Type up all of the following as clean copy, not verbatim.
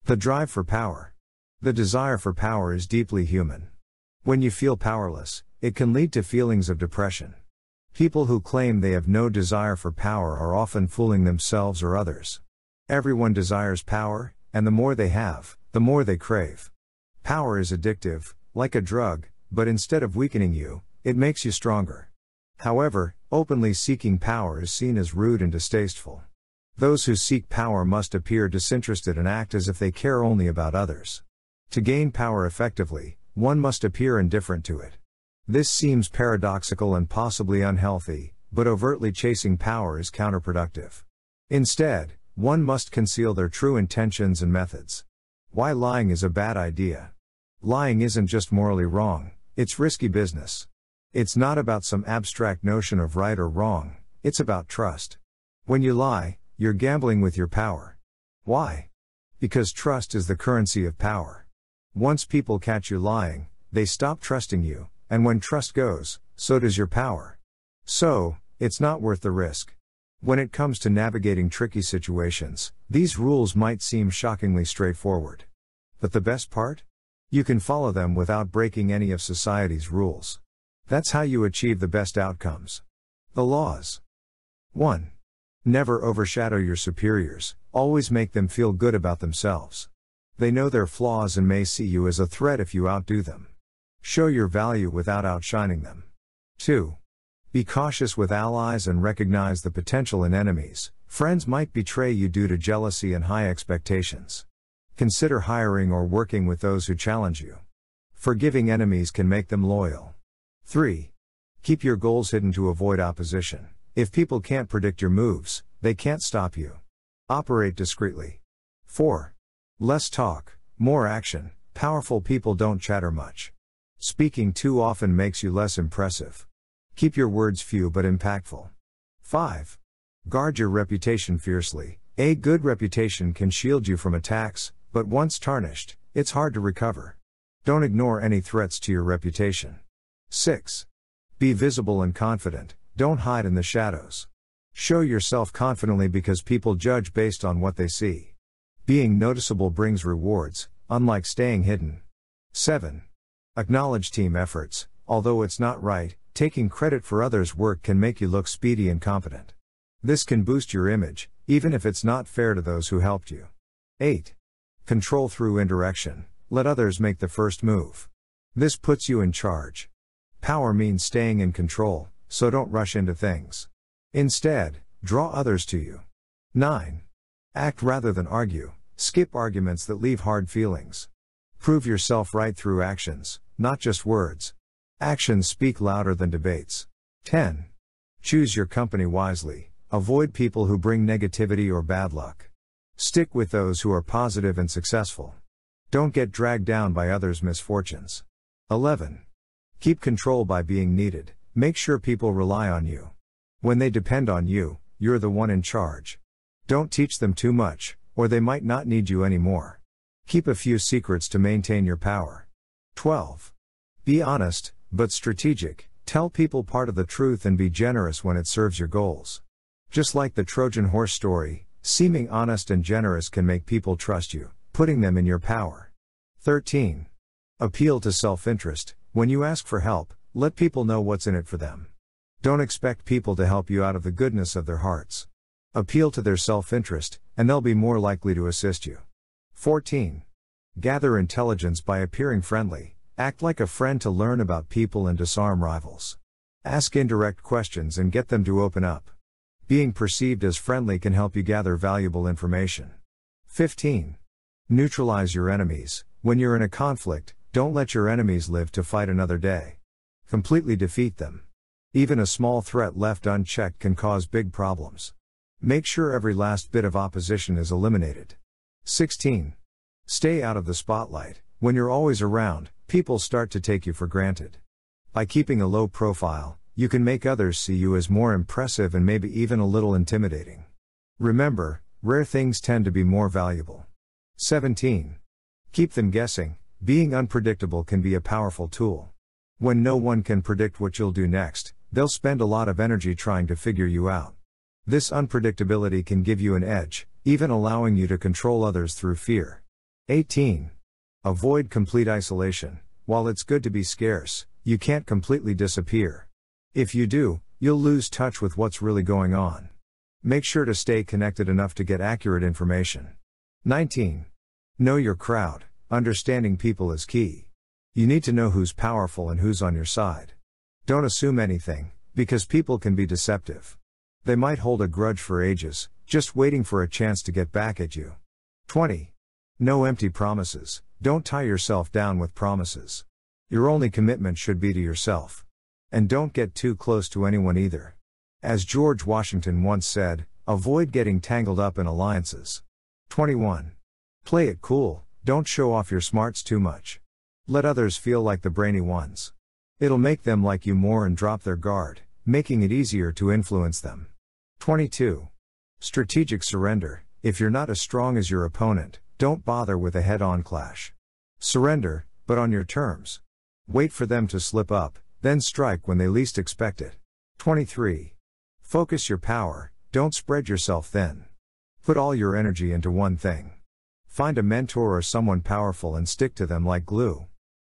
The drive for power. The desire for power is deeply human. When you feel powerless, it can lead to feelings of depression. People who claim they have no desire for power are often fooling themselves or others. Everyone desires power, and the more they have, the more they crave. Power is addictive, like a drug, but instead of weakening you, it makes you stronger. However, openly seeking power is seen as rude and distasteful. Those who seek power must appear disinterested and act as if they care only about others. To gain power effectively, one must appear indifferent to it. This seems paradoxical and possibly unhealthy, but overtly chasing power is counterproductive. Instead, one must conceal their true intentions and methods. Why lying is a bad idea. Lying isn't just morally wrong, it's risky business. It's not about some abstract notion of right or wrong, it's about trust. When you lie, you're gambling with your power. Why? Because trust is the currency of power. Once people catch you lying, they stop trusting you, and when trust goes, so does your power. So, it's not worth the risk. When it comes to navigating tricky situations, these rules might seem shockingly straightforward. But the best part? You can follow them without breaking any of society's rules. That's how you achieve the best outcomes. The laws. 1. Never overshadow your superiors, always make them feel good about themselves. They know their flaws and may see you as a threat if you outdo them. Show your value without outshining them. 2. Be cautious with allies and recognize the potential in enemies. Friends might betray you due to jealousy and high expectations. Consider hiring or working with those who challenge you. Forgiving enemies can make them loyal. 3. Keep your goals hidden to avoid opposition. If people can't predict your moves, they can't stop you. Operate discreetly. 4. Less talk, more action. Powerful people don't chatter much. Speaking too often makes you less impressive. Keep your words few but impactful. 5. Guard your reputation fiercely. A good reputation can shield you from attacks, but once tarnished, it's hard to recover. Don't ignore any threats to your reputation. 6. Be visible and confident, don't hide in the shadows. Show yourself confidently because people judge based on what they see. Being noticeable brings rewards, unlike staying hidden. 7. Acknowledge team efforts. Although it's not right, taking credit for others' work can make you look speedy and competent. This can boost your image, even if it's not fair to those who helped you. 8. Control through indirection. Let others make the first move. This puts you in charge. Power means staying in control, so don't rush into things. Instead, draw others to you. 9. Act rather than argue. Skip arguments that leave hard feelings. Prove yourself right through actions, not just words. Actions speak louder than debates. 10. Choose your company wisely. Avoid people who bring negativity or bad luck. Stick with those who are positive and successful. Don't get dragged down by others' misfortunes. 11. Keep control by being needed. Make sure people rely on you. When they depend on you, you're the one in charge. Don't teach them too much, or they might not need you anymore. Keep a few secrets to maintain your power. 12. Be honest, but strategic. Tell people part of the truth and be generous when it serves your goals. Just like the Trojan horse story, seeming honest and generous can make people trust you, putting them in your power. 13. Appeal to self-interest. When you ask for help, let people know what's in it for them. Don't expect people to help you out of the goodness of their hearts. Appeal to their self-interest, and they'll be more likely to assist you. 14. Gather intelligence by appearing friendly. Act like a friend to learn about people and disarm rivals. Ask indirect questions and get them to open up. Being perceived as friendly can help you gather valuable information. 15. Neutralize your enemies. When you're in a conflict, don't let your enemies live to fight another day. Completely defeat them. Even a small threat left unchecked can cause big problems. Make sure every last bit of opposition is eliminated. 16. Stay out of the spotlight. When you're always around, people start to take you for granted. By keeping a low profile, you can make others see you as more impressive and maybe even a little intimidating. Remember, rare things tend to be more valuable. 17. Keep them guessing. Being unpredictable can be a powerful tool. When no one can predict what you'll do next, they'll spend a lot of energy trying to figure you out. This unpredictability can give you an edge, even allowing you to control others through fear. 18. Avoid complete isolation. While it's good to be scarce, you can't completely disappear. If you do, you'll lose touch with what's really going on. Make sure to stay connected enough to get accurate information. 19. Know your crowd. Understanding people is key. You need to know who's powerful and who's on your side. Don't assume anything, because people can be deceptive. They might hold a grudge for ages, just waiting for a chance to get back at you. 20. No empty promises. Don't tie yourself down with promises. Your only commitment should be to yourself. And don't get too close to anyone either. As George Washington once said, avoid getting tangled up in alliances. 21. Play it cool. Don't show off your smarts too much. Let others feel like the brainy ones. It'll make them like you more and drop their guard, making it easier to influence them. 22. Strategic surrender. If you're not as strong as your opponent, don't bother with a head-on clash. Surrender, but on your terms. Wait for them to slip up, then strike when they least expect it. 23. Focus your power, don't spread yourself thin. Put all your energy into one thing. Find a mentor or someone powerful and stick to them like glue.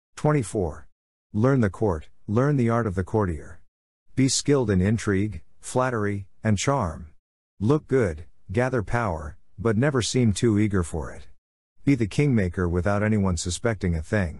24. Learn the court, learn the art of the courtier. Be skilled in intrigue, flattery, and charm. Look good, gather power, but never seem too eager for it. Be the kingmaker without anyone suspecting a thing.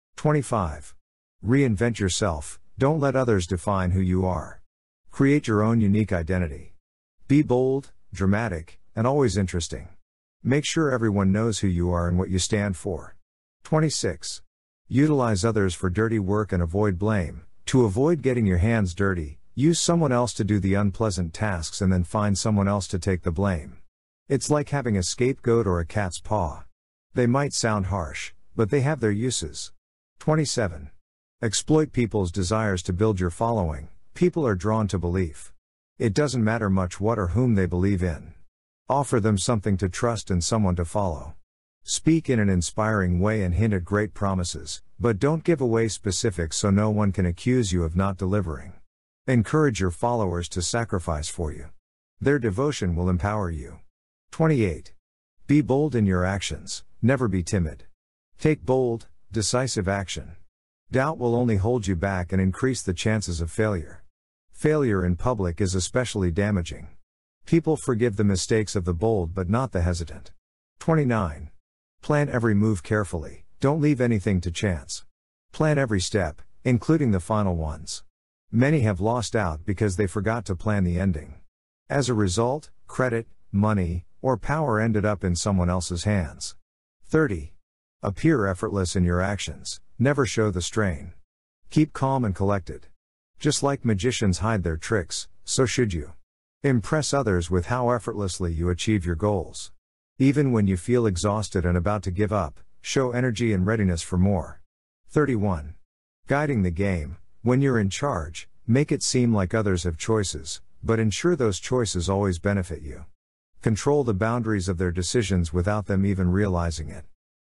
25. Reinvent yourself, don't let others define who you are. Create your own unique identity. Be bold, dramatic, and always interesting. Make sure everyone knows who you are and what you stand for. 26. Utilize others for dirty work and avoid blame. To avoid getting your hands dirty, use someone else to do the unpleasant tasks and then find someone else to take the blame. It's like having a scapegoat or a cat's paw. They might sound harsh, but they have their uses. 27. Exploit people's desires to build your following. People are drawn to belief. It doesn't matter much what or whom they believe in. Offer them something to trust and someone to follow. Speak in an inspiring way and hint at great promises, but don't give away specifics so no one can accuse you of not delivering. Encourage your followers to sacrifice for you. Their devotion will empower you. 28. Be bold in your actions, never be timid. Take bold, decisive action. Doubt will only hold you back and increase the chances of failure. Failure in public is especially damaging. People forgive the mistakes of the bold but not the hesitant. 29. Plan every move carefully, don't leave anything to chance. Plan every step, including the final ones. Many have lost out because they forgot to plan the ending. As a result, credit, money, or power ended up in someone else's hands. 30. Appear effortless in your actions, never show the strain. Keep calm and collected. Just like magicians hide their tricks, so should you. Impress others with how effortlessly you achieve your goals. Even when you feel exhausted and about to give up, show energy and readiness for more. 31. Guiding the game. When you're in charge, make it seem like others have choices, but ensure those choices always benefit you. Control the boundaries of their decisions without them even realizing it.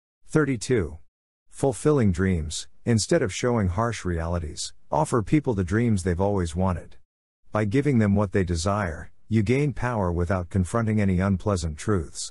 32. Fulfilling dreams. Instead of showing harsh realities, offer people the dreams they've always wanted. By giving them what they desire, you gain power without confronting any unpleasant truths.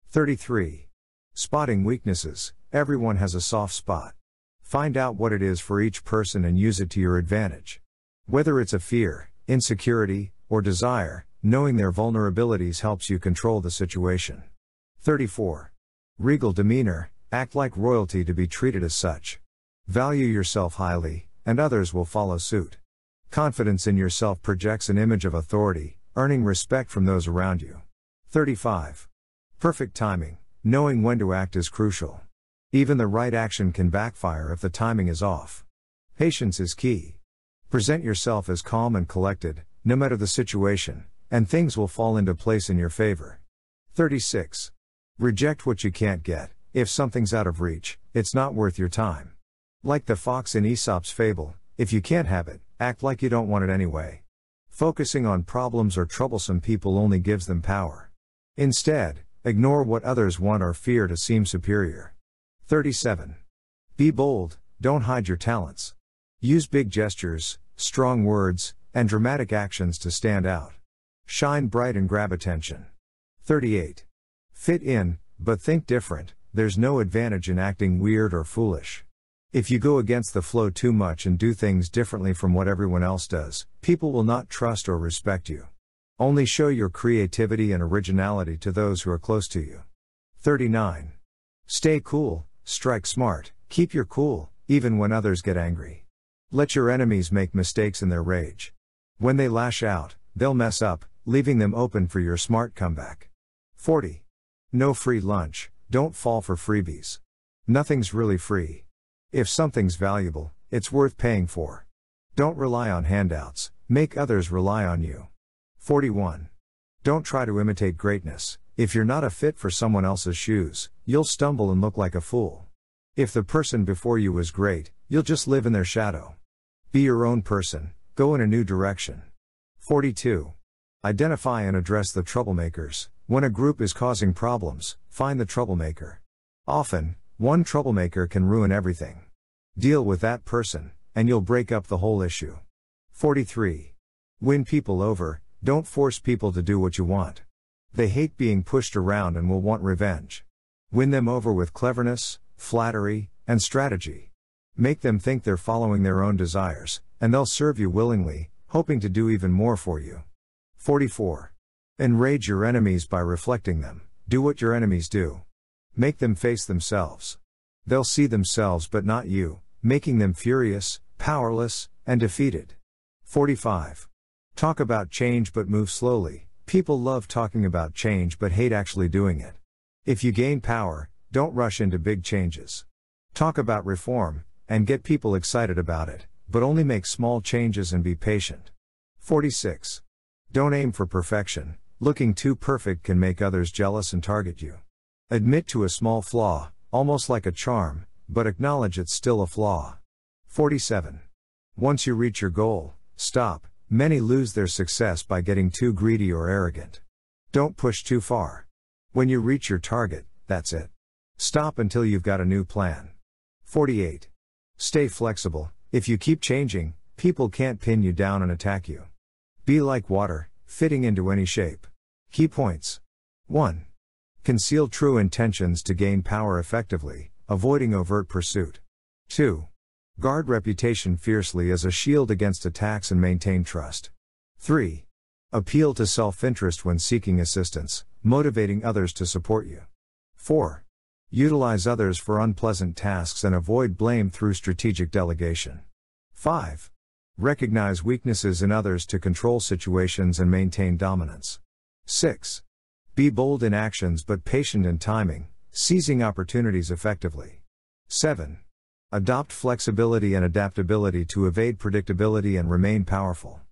33. Spotting weaknesses. Everyone has a soft spot. Find out what it is for each person and use it to your advantage. Whether it's a fear, insecurity, or desire, knowing their vulnerabilities helps you control the situation. 34. Regal demeanor. Act like royalty to be treated as such. Value yourself highly, and others will follow suit. Confidence in yourself projects an image of authority, earning respect from those around you. 35. Perfect timing. Knowing when to act is crucial. Even the right action can backfire if the timing is off. Patience is key. Present yourself as calm and collected, no matter the situation, and things will fall into place in your favor. 36. Reject what you can't get. If something's out of reach, it's not worth your time. Like the fox in Aesop's fable, if you can't have it, act like you don't want it anyway. Focusing on problems or troublesome people only gives them power. Instead, ignore what others want or fear to seem superior. 37. Be bold, don't hide your talents. Use big gestures, strong words, and dramatic actions to stand out. Shine bright and grab attention. 38. Fit in, but think different. there's no advantage in acting weird or foolish. If you go against the flow too much and do things differently from what everyone else does, people will not trust or respect you. Only show your creativity and originality to those who are close to you. 39. Stay cool, strike smart, keep your cool, even when others get angry. Let your enemies make mistakes in their rage. When they lash out, they'll mess up, leaving them open for your smart comeback. 40. No free lunch, don't fall for freebies. Nothing's really free. If something's valuable, it's worth paying for. Don't rely on handouts, make others rely on you. 41. Don't try to imitate greatness. If you're not a fit for someone else's shoes, you'll stumble and look like a fool. If the person before you was great, you'll just live in their shadow. Be your own person, go in a new direction. 42. Identify and address the troublemakers. When a group is causing problems, find the troublemaker. Often, one troublemaker can ruin everything. Deal with that person, and you'll break up the whole issue. 43. Win people over, don't force people to do what you want. They hate being pushed around and will want revenge. Win them over with cleverness, flattery, and strategy. Make them think they're following their own desires, and they'll serve you willingly, hoping to do even more for you. 44. Enrage your enemies by reflecting them. Do what your enemies do. Make them face themselves. They'll see themselves but not you, making them furious, powerless, and defeated. 45. Talk about change but move slowly. People love talking about change but hate actually doing it. If you gain power, don't rush into big changes. Talk about reform, and get people excited about it, but only make small changes and be patient. 46. Don't aim for perfection. Looking too perfect can make others jealous and target you. Admit to a small flaw, almost like a charm, but acknowledge it's still a flaw. 47. Once you reach your goal, stop. Many lose their success by getting too greedy or arrogant. Don't push too far. When you reach your target, that's it. Stop until you've got a new plan. 48. Stay flexible. If you keep changing, people can't pin you down and attack you. Be like water, fitting into any shape. Key points. 1. Conceal true intentions to gain power effectively, avoiding overt pursuit. 2. Guard reputation fiercely as a shield against attacks and maintain trust. 3. Appeal to self-interest when seeking assistance, motivating others to support you. 4. Utilize others for unpleasant tasks and avoid blame through strategic delegation. 5. Recognize weaknesses in others to control situations and maintain dominance. 6. Be bold in actions but patient in timing, seizing opportunities effectively. 7. Adopt flexibility and adaptability to evade predictability and remain powerful.